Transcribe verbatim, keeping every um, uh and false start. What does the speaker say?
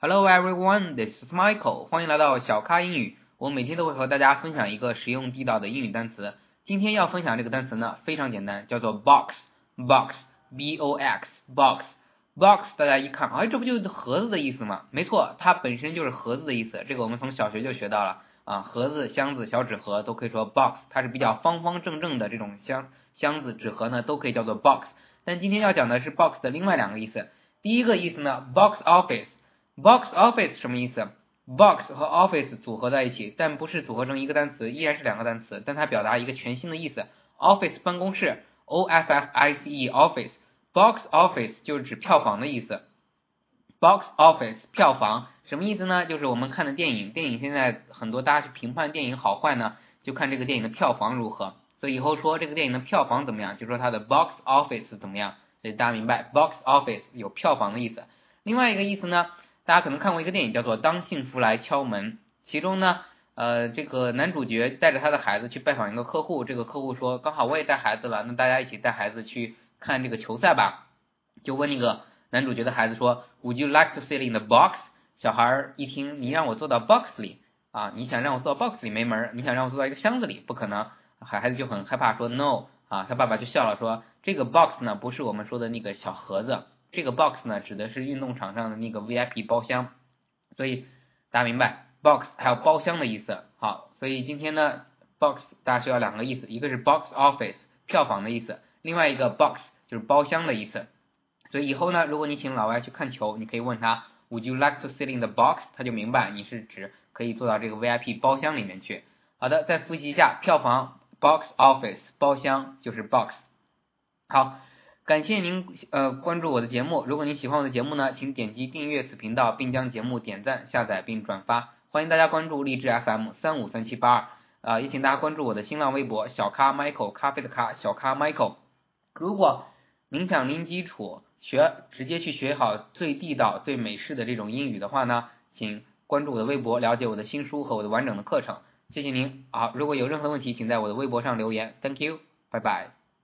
Hello everyone, this is Michael. 欢迎来到小咖英语。我每天都会和大家分享一个实用地道的英语单词。今天要分享这个单词呢，非常简单，叫做 box box b o x box box。大家一看，哎，这不就是盒子的意思吗？没错，它本身就是盒子的意思。这个我们从小学就学到了啊，盒子、箱子、小纸盒都可以说 box， 它是比较方方正正的这种箱箱子、纸盒呢，都可以叫做 box。但今天要讲的是 box 的另外两个意思。第一个意思呢 ，box office。box office 什么意思 ？box 和 office 组合在一起，但不是组合成一个单词，依然是两个单词，但它表达一个全新的意思。office 办公室 ，o f f i c e office。box office 就是指票房的意思。box office 票房什么意思呢？就是我们看的电影，电影现在很多大家去评判电影好坏呢，就看这个电影的票房如何。所以以后说这个电影的票房怎么样，就说它的 box office 怎么样。所以大家明白 box office 有票房的意思。另外一个意思呢，大家可能看过一个电影叫做《当幸福来敲门》，其中呢，呃，这个男主角带着他的孩子去拜访一个客户，这个客户说，刚好我也带孩子了，那大家一起带孩子去看这个球赛吧，就问那个男主角的孩子说 ，Would you like to sit in the box？ 小孩一听，你让我坐到 box 里啊，你想让我坐到 box 里没门，你想让我坐到一个箱子里，不可能，孩子就很害怕说 no 啊，他爸爸就笑了说，这个 box 呢不是我们说的那个小盒子。这个 box 呢指的是运动场上的那个 V I P 包厢，所以大家明白 box 还有包厢的意思。好，所以今天呢 box 大家需要两个意思，一个是 box office 票房的意思，另外一个 box 就是包厢的意思。所以以后呢，如果你请老外去看球，你可以问他 Would you like to sit in the box？ 他就明白你是指可以坐到这个 V I P 包厢里面去。好的，再复习一下，票房 box office 包厢就是 box。好。感谢您呃关注我的节目，如果您喜欢我的节目呢，请点击订阅此频道，并将节目点赞、下载并转发。欢迎大家关注荔枝 F M 三五三七八二，啊，也请大家关注我的新浪微博小咖 Michael 咖啡的咖小咖 Michael。如果您想零基础学直接去学好最地道、最美式的这种英语的话呢，请关注我的微博，了解我的新书和我的完整的课程。谢谢您。好，如果有任何问题，请在我的微博上留言。Thank you， 拜拜。